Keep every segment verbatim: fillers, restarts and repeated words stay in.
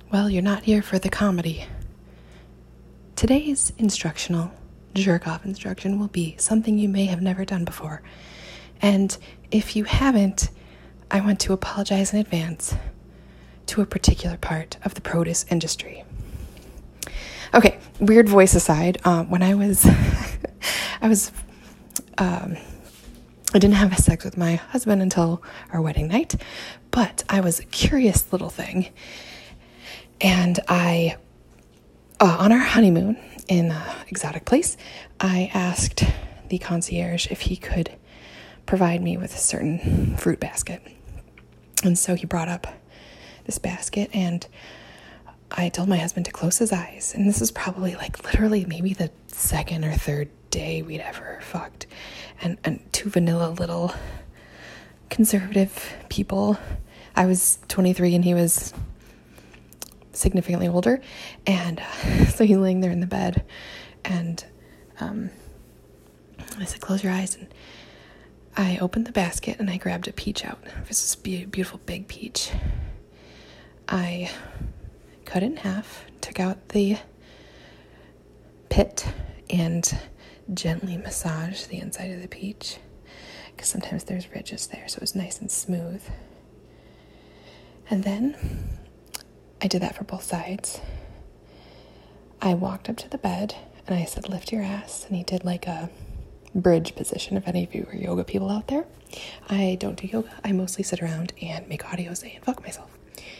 Well, you're not here for the comedy. Today's instructional jerk-off instruction will be something you may have never done before. And if you haven't, I want to apologize in advance to a particular part of the produce industry. Okay, weird voice aside, um, when I was, I was, um, I didn't have sex with my husband until our wedding night, but I was a curious little thing. And I, uh, on our honeymoon in an exotic place, I asked the concierge if he could provide me with a certain fruit basket. And so he brought up this basket, and I told my husband to close his eyes. And this is probably like literally maybe the second or third day we'd ever fucked. And, and two vanilla little conservative people. I was twenty-three and he was significantly older. And uh, so he's laying there in the bed, and um, I said, close your eyes. And I opened the basket and I grabbed a peach out. It was this be- beautiful big peach. I cut it in half, took out the pit, and gently massaged the inside of the peach, because sometimes there's ridges there, so it was nice and smooth. And then I did that for both sides. I walked up to the bed and I said, lift your ass, and he did like a bridge position. If any of you are yoga people out there, I don't do yoga. I mostly sit around and make audios and fuck myself.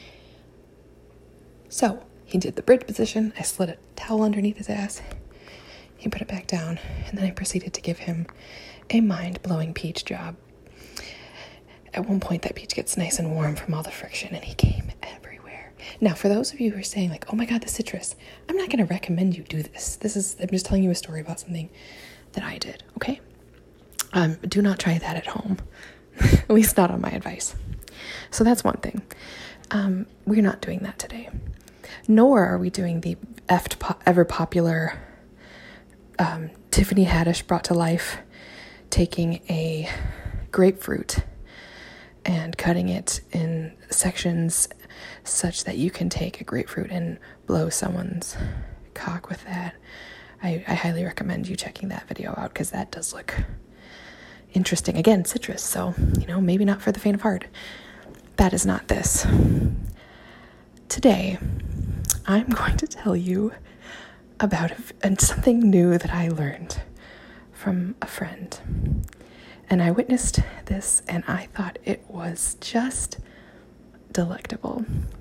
So he did the bridge position. I slid a towel underneath his ass. He put it back down, and then I proceeded to give him a mind-blowing peach job. At one point, that peach gets nice and warm from all the friction, and he came everywhere. Now, for those of you who are saying, like, oh my god, the citrus, I'm not going to recommend you do this. This is, I'm just telling you a story about something that I did, okay? Um, do not try that at home. At least not on my advice. So that's one thing. Um, we're not doing that today. Nor are we doing the ever popular um, Tiffany Haddish brought to life, taking a grapefruit and cutting it in sections such that you can take a grapefruit and blow someone's cock with that. I, I highly recommend you checking that video out, because that does look interesting. Again, citrus, so, you know, maybe not for the faint of heart. That is not this. Today, I'm going to tell you about a, and something new that I learned from a friend. And I witnessed this, and I thought it was just delectable.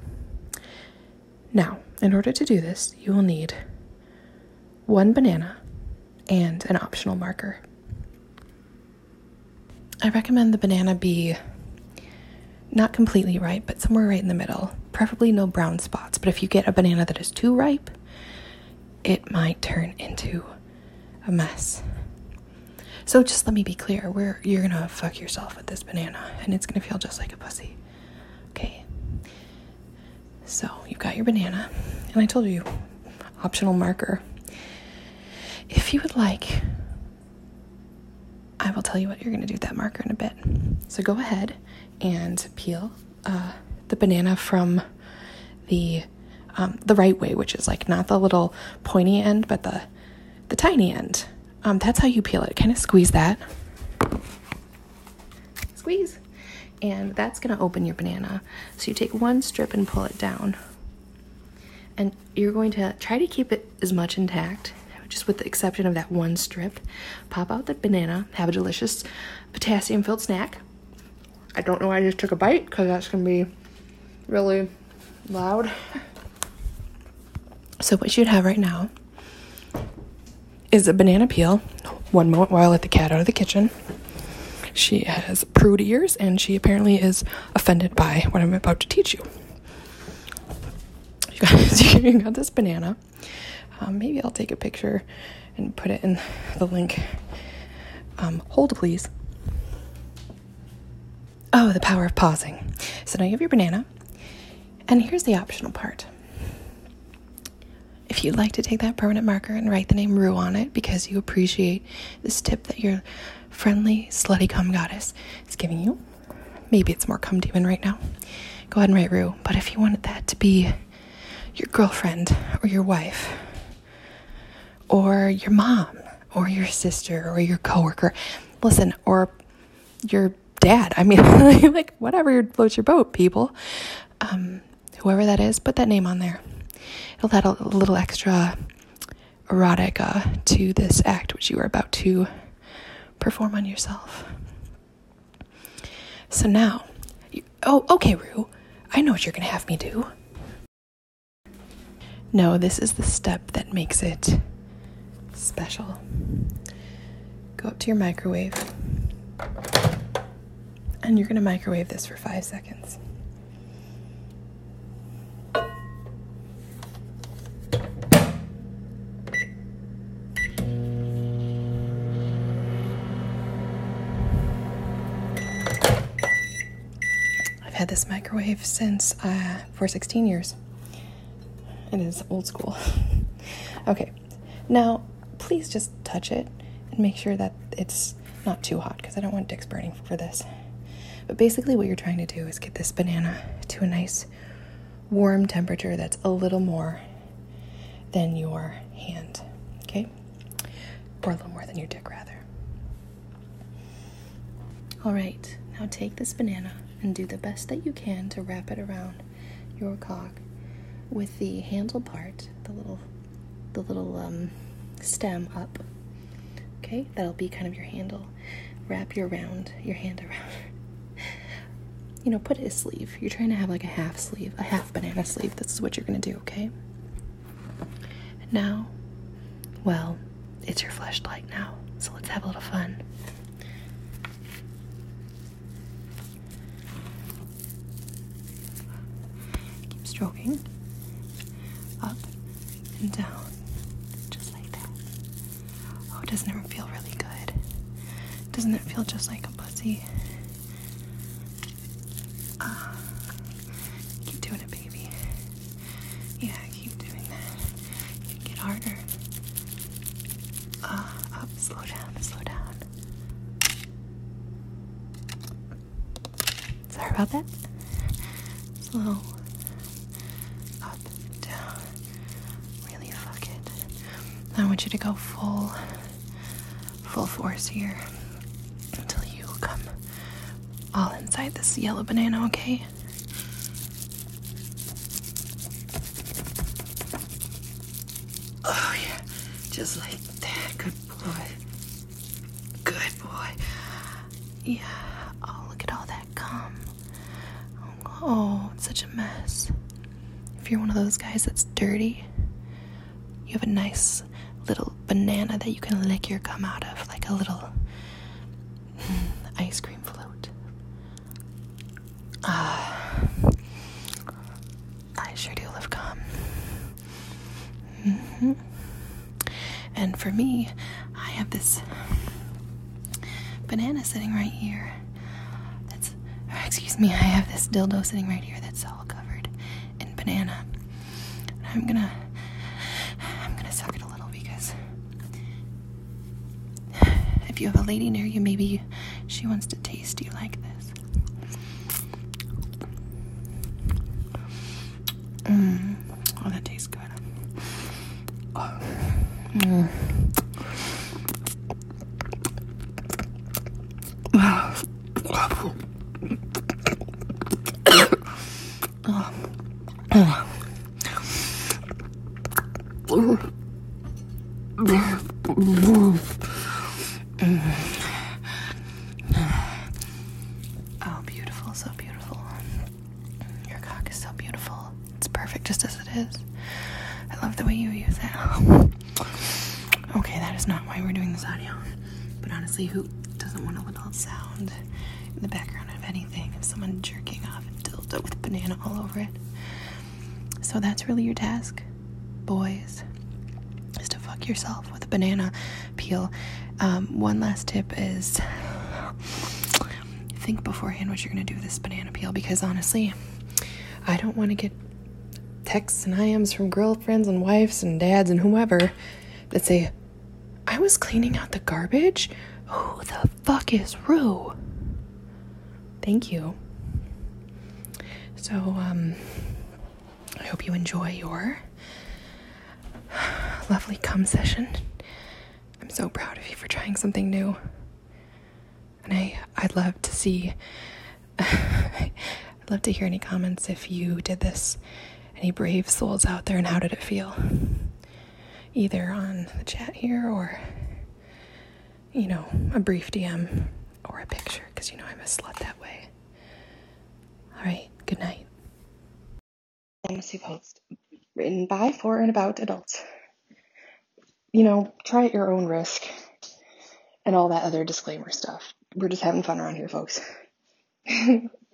Now, in order to do this, you will need one banana and an optional marker. I recommend the banana be not completely ripe, but somewhere right in the middle. Preferably no brown spots. But if you get a banana that is too ripe, it might turn into a mess. So just let me be clear. We're, you're going to fuck yourself with this banana, and it's going to feel just like a pussy. Okay? So you've got your banana, and I told you, optional marker. If you would like, I will tell you what you're going to do with that marker in a bit. So go ahead and peel uh, the banana from the um, the right way, which is like not the little pointy end, but the the tiny end. Um, that's how you peel it. Kind of squeeze that. Squeeze. And that's going to open your banana. So you take one strip and pull it down. And you're going to try to keep it as much intact, just with the exception of that one strip. Pop out the banana, have a delicious potassium-filled snack. I don't know why I just took a bite, because that's going to be really loud. So what you'd have right now is a banana peel. One moment while I let the cat out of the kitchen. She has prude ears, and she apparently is offended by what I'm about to teach you. You guys, you got this banana. Um, maybe I'll take a picture and put it in the link. Um, hold, please. Oh, the power of pausing. So now you have your banana. And here's the optional part. If you'd like to take that permanent marker and write the name Rue on it because you appreciate this tip that your friendly slutty cum goddess is giving you, maybe it's more cum demon right now, go ahead and write Rue. But if you wanted that to be your girlfriend or your wife or your mom or your sister or your coworker. Listen, or your dad. I mean, like, whatever floats your boat, people. Um, whoever that is, put that name on there. It'll add a, a little extra erotica to this act which you are about to perform on yourself. So now, you, oh, okay, Rue, I know what you're going to have me do. No, this is the step that makes it special. Go up to your microwave, and you're going to microwave this for five seconds. I've had this microwave since uh, for sixteen years. It is old school. Okay, now please just touch it and make sure that it's not too hot, because I don't want dicks burning for this. But basically what you're trying to do is get this banana to a nice warm temperature that's a little more than your hand, okay? Or a little more than your dick, rather. All right, now take this banana and do the best that you can to wrap it around your cock with the handle part, the little, the little um, stem up. Okay, that'll be kind of your handle. Wrap your round, your hand around. You know, put it a sleeve. You're trying to have like a half sleeve, a half banana sleeve. This is what you're gonna do, okay? And now, well, it's your fleshlight now, so let's have a little fun. Keep stroking. Up and down, just like that. Oh, doesn't it feel really good? Doesn't it feel just like a pussy? Uh, keep doing it, baby. Yeah, keep doing that. Get harder. Uh, up, slow down, slow down. Sorry about that. Slow. I want you to go full, full force here until you come all inside this yellow banana, okay? Oh yeah, just like that. Good boy. Good boy. Yeah. Oh, look at all that cum. Oh, it's such a mess. If you're one of those guys that's dirty, you have a nice little banana that you can lick your cum out of, like a little mm, ice cream float. Ah, uh, I sure do love cum. Mm-hmm. And for me, I have this banana sitting right here. That's, or excuse me, I have this dildo sitting right here that's all covered in banana. And I'm gonna, I'm gonna suck it a little because if you have a lady near you, maybe she wants to taste you like this. Mm. Oh, that tastes good. Oh. Mm. Oh. Oh. Oh, beautiful, so beautiful. Your cock is so beautiful. It's perfect just as it is. I love the way you use it. Okay, that is not why we're doing this audio. But honestly, who doesn't want a little sound in the background of anything of someone jerking off a dildo with banana all over it? So that's really your task, boys, is to fuck yourself with a banana peel. Um, one last tip is think beforehand what you're going to do with this banana peel, because honestly, I don't want to get texts and I Ms from girlfriends and wives and dads and whoever that say, I was cleaning out the garbage? Who the fuck is Rue? Thank you. So, um, I hope you enjoy your lovely cum session. I'm so proud of you for trying something new. And I, I'd love to see, I'd love to hear any comments if you did this. Any brave souls out there, and how did it feel? Either on the chat here or, you know, a brief D M or a picture, because you know I'm a slut that way. Alright, good night. Fantasy post written by, for, and about adults. You know, try at your own risk and all that other disclaimer stuff. We're just having fun around here, folks.